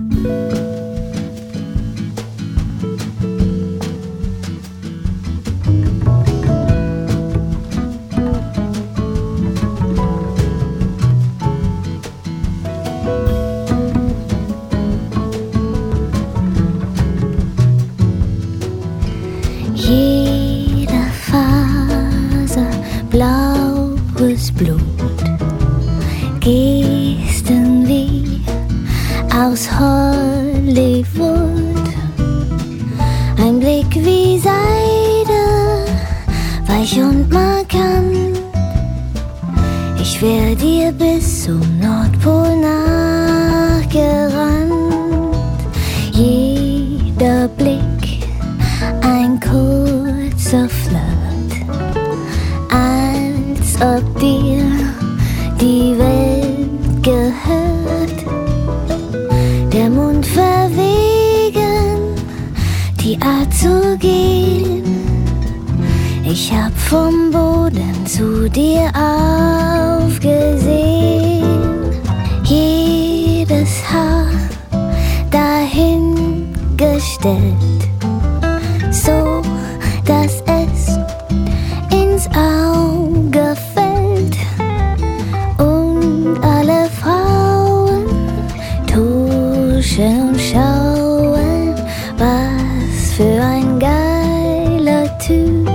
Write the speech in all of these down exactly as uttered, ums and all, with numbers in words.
Jede Faser blaues Blut, Gesten wie aus Hollywood, ein Blick wie Seide, weich und markant. Ich wär dir bis zum Nordpol nachgerannt. Jeder Blick ein kurzer Flirt, als ob dir die Welt gehört. Der Mund verwegen, die Art zu gehen. Ich hab vom Boden zu dir aufgesehen. Jedes Haar dahingestellt, so dass es ins Auge fällt. Und alle Frauen tuschen und schauen, was für ein geiler Typ.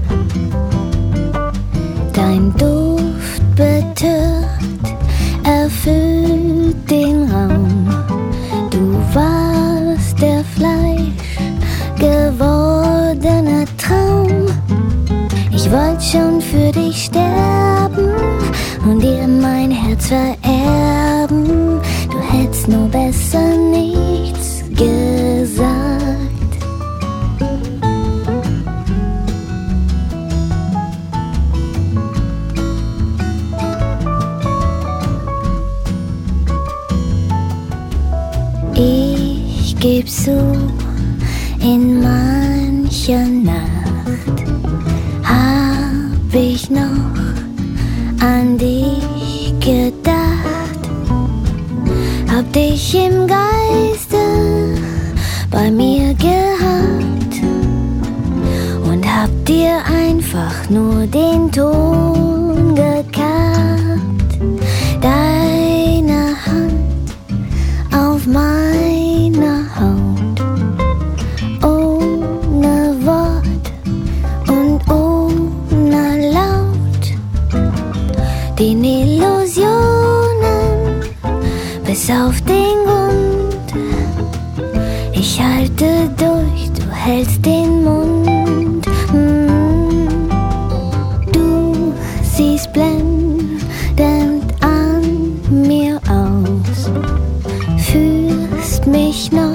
Dein Duft betört, erfüllt den Raum. Du warst der Fleisch gewordene Traum. Ich wollte schon für dich sterben und dir mein Herz vererben. Du hättest nur besser nichts gesagt. Ich geb zu, in mancher Nacht hab ich noch an dich gedacht, hab dich im Geiste bei mir gehabt und hab dir einfach nur den Ton gekappt. Deine Hand auf meiner Haut, ohne Wort und ohne Laut, den Illusionen bis auf den Grund. Ich halte durch, du hältst den Mund. Mm. Du siehst blendend an mir aus, führst mich noch